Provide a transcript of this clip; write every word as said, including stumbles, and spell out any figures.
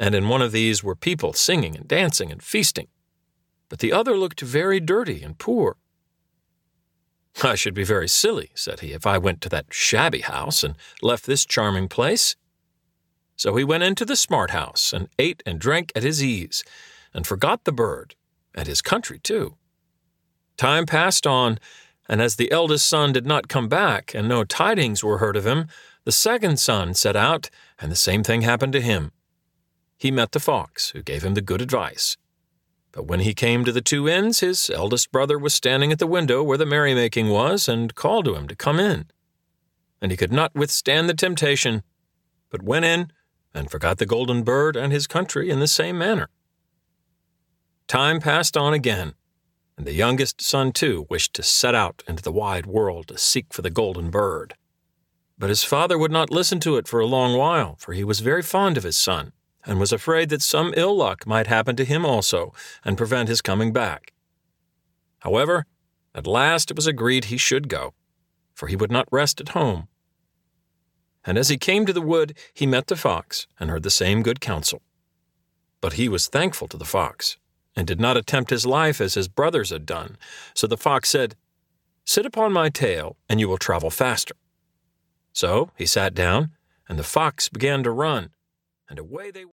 and in one of these were people singing and dancing and feasting. But the other looked very dirty and poor. "I should be very silly," said he, "if I went to that shabby house and left this charming place." So he went into the smart house and ate and drank at his ease, and forgot the bird, and his country too. Time passed on, and as the eldest son did not come back, and no tidings were heard of him, the second son set out, and the same thing happened to him. He met the fox, who gave him the good advice. But when he came to the two inns, his eldest brother was standing at the window where the merrymaking was, and called to him to come in. And he could not withstand the temptation, but went in, and forgot the golden bird and his country in the same manner. Time passed on again, and the youngest son too wished to set out into the wide world to seek for the golden bird. But his father would not listen to it for a long while, for he was very fond of his son, and was afraid that some ill luck might happen to him also, and prevent his coming back. However, at last it was agreed he should go, for he would not rest at home. And as he came to the wood, he met the fox, and heard the same good counsel. But he was thankful to the fox, and did not attempt his life as his brothers had done. So the fox said, "Sit upon my tail, and you will travel faster." So he sat down, and the fox began to run, and away they